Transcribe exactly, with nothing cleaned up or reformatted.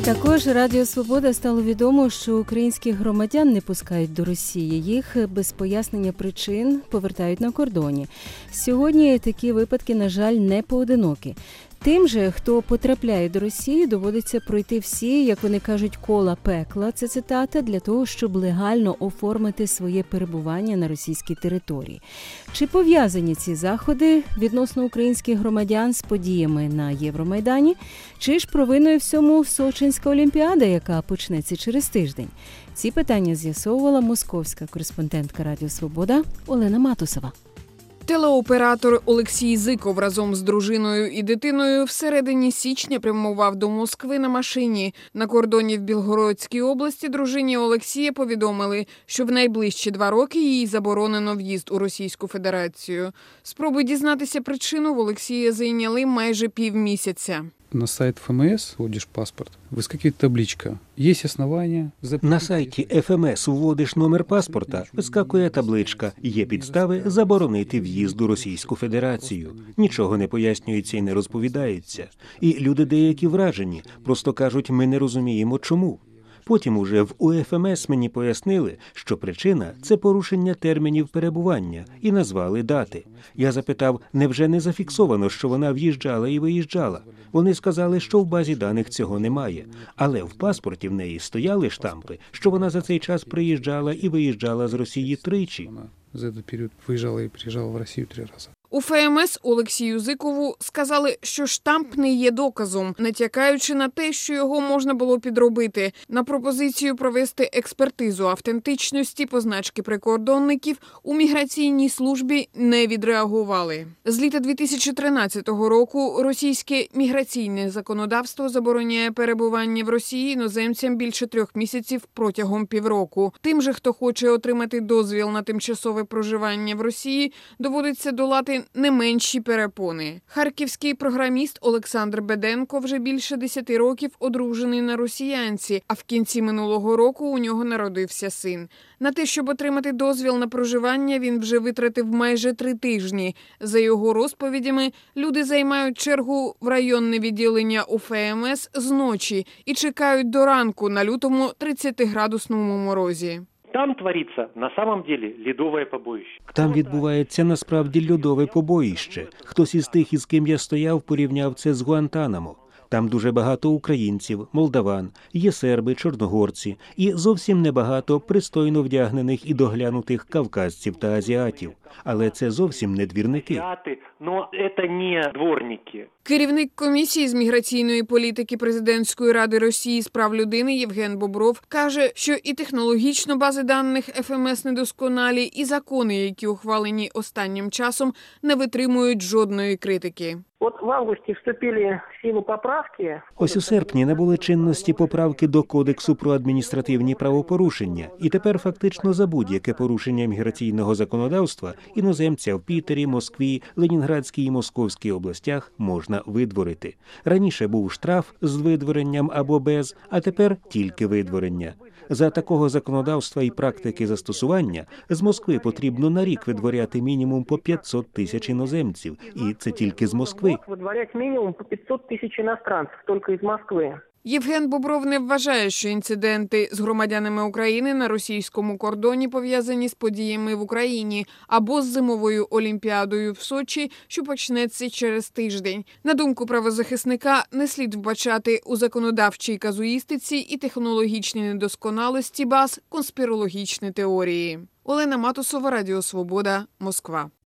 Також Радіо Свобода стало відомо, що українських громадян не пускають до Росії. Їх без пояснення причин повертають на кордоні. Сьогодні такі випадки, на жаль, не поодинокі. Тим же, хто потрапляє до Росії, доводиться пройти всі, як вони кажуть, кола пекла, це цитата, для того, щоб легально оформити своє перебування на російській території. Чи пов'язані ці заходи відносно українських громадян з подіями на Євромайдані? Чи ж провиною всьому Сочинська олімпіада, яка почнеться через тиждень? Ці питання з'ясовувала московська кореспондентка Радіо Свобода Олена Матусова. Телеоператор Олексій Зиков разом з дружиною і дитиною всередині січня прямував до Москви на машині. На кордоні в Білгородській області дружині Олексія повідомили, що в найближчі два роки їй заборонено в'їзд у Російську Федерацію. Спроби дізнатися причину в Олексія зайняли майже півмісяця. На сайт эф эм эс вводишь паспорт, выскакивает табличка. Есть основания. На сайті еф ем ес вводиш номер паспорта, вискакує табличка. Є підстави заборонити в'їзд у Російську Федерацію. Нічого не пояснюється і не розповідається. І люди деякі вражені, просто кажуть, ми не розуміємо чому. Потім уже в у еф ем ес мені пояснили, що причина – це порушення термінів перебування, і назвали дати. Я запитав, невже не зафіксовано, що вона в'їжджала і виїжджала? Вони сказали, що в базі даних цього немає. Але в паспорті в неї стояли штампи, що вона за цей час приїжджала і виїжджала з Росії тричі. Вона за цей період виїжджала і приїжджала в Росію три рази. У еф ем ес Олексію Зикову сказали, що штамп не є доказом, натякаючи на те, що його можна було підробити. На пропозицію провести експертизу автентичності позначки прикордонників у міграційній службі не відреагували. З літа дві тисячі тринадцятого року російське міграційне законодавство забороняє перебування в Росії іноземцям більше трьох місяців протягом півроку. Тим же, хто хоче отримати дозвіл на тимчасове проживання в Росії, доводиться долати не менші перепони. Харківський програміст Олександр Беденко вже більше десяти років одружений на росіянці, а в кінці минулого року у нього народився син. На те, щоб отримати дозвіл на проживання, він вже витратив майже три тижні. За його розповідями, люди займають чергу в районне відділення у еф ем ес зночі і чекають до ранку на лютому тридцятиградусному морозі. Там твориться на самом деле льодове побоїще. Там відбувається насправді льодове побоїще. Хтось із тих, із ким я стояв, порівняв це з Гуантанамо. Там дуже багато українців, молдаван, є серби, чорногорці і зовсім небагато пристойно вдягнених і доглянутих кавказців та азіатів. Але це зовсім не двірники. Но це не дворники. Керівник комісії з міграційної політики Президентської ради Росії з прав людини Євген Бобров каже, що і технологічно бази даних еф ем ес недосконалі, і закони, які ухвалені останнім часом, не витримують жодної критики. От в августі вступили в силу поправки. Ось у серпні набули чинності поправки до Кодексу про адміністративні правопорушення. І тепер фактично за будь-яке порушення міграційного законодавства іноземця в Пітері, Москві, Ленінградській і Московській областях можна видворити. Раніше був штраф з видворенням або без, а тепер тільки видворення. За такого законодавства і практики застосування з Москви потрібно на рік видворяти мінімум по п'ятсот тисяч іноземців. І це тільки з Москви. Видворяти мінімум по п'ятсот тисяч іностранців, тільки з Москви. Євген Бобров не вважає, що інциденти з громадянами України на російському кордоні пов'язані з подіями в Україні або з зимовою олімпіадою в Сочі, що почнеться через тиждень. На думку правозахисника, не слід вбачати у законодавчій казуїстиці і технологічній недосконалості баз конспірологічні теорії. Олена Матусова, Радіо Свобода, Москва.